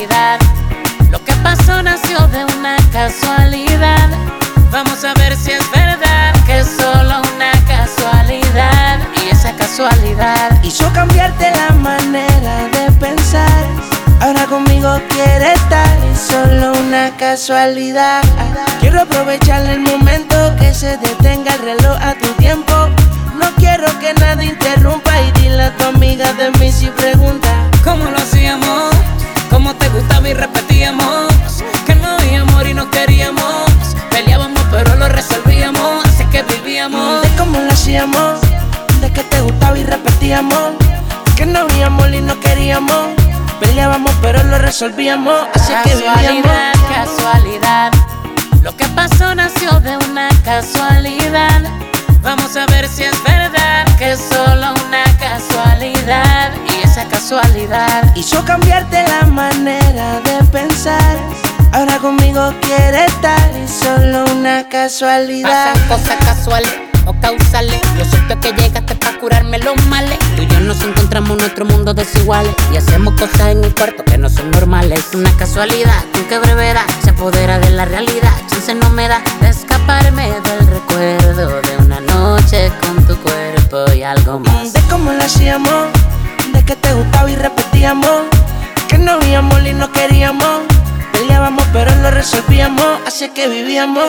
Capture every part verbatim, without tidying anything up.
casualidad. Lo que pasó nació de una casualidad. Vamos a ver si es verdad que es solo una casualidad. Y esa casualidad hizo cambiarte la manera de pensar. Ahora conmigo quiere estar, es solo una casualidad. Quiero aprovechar el momento, que se detenga el reloj a tu tiempo. No quiero que nada interrumpa, y dile a tu amiga de mí si pregunta cómo lo hacíamos, cómo te gustaba y repetíamos, que no había amor y no queríamos, peleábamos pero lo resolvíamos, así que vivíamos. De cómo lo hacíamos, de que te gustaba y repetíamos, que no había amor y no queríamos, peleábamos pero lo resolvíamos, así que vivíamos. Casualidad, casualidad, lo que pasó nació de una casualidad. Vamos a ver si es verdad que es solo una casualidad. Y esa casualidad hizo cambiarte la manera de pensar. Ahora conmigo quiere estar, y solo una casualidad. Pasan cosas casuales o causales. Lo cierto es que llegaste pa' curarme los males. Tú y yo nos encontramos en nuestro mundo desiguales y hacemos cosas en el cuarto que no son normales. Una casualidad con que brevedad se apodera de la realidad. Chance no me da de escaparme del recuerdo de una noche con tu cuerpo y algo más. De cómo lo hacíamos, de que te gustaba y repetíamos, que no había amor y no queríamos, peleábamos pero lo resolvíamos, así que vivíamos.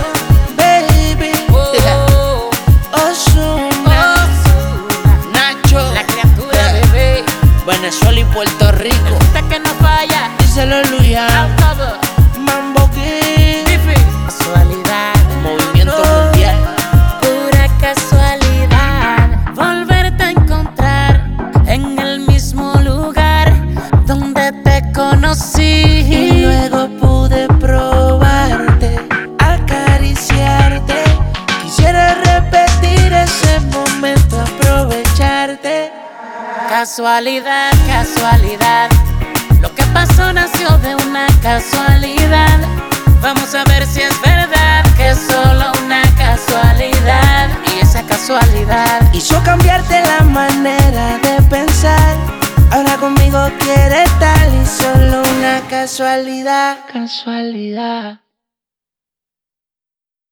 Baby, Oh, Ozuna, Nacho, la criatura, bebé, Venezuela y Puerto Rico. hasta que no falla. Díselo, Luya, Todo, Mambo King, casualidad, movimiento mundial. pura casualidad. Volverte a encontrar en el mismo lugar donde te conocí. Y luego pude probarte, acariciarte. Quisiera repetir ese momento, aprovecharte. Casualidad, casualidad, lo que pasó nació de una casualidad. Vamos a ver si es verdad que es solo una casualidad. Y esa casualidad Hizo cambiarte la manera de pensar. Ahora conmigo quiere estar, y solo una casualidad. Casualidad.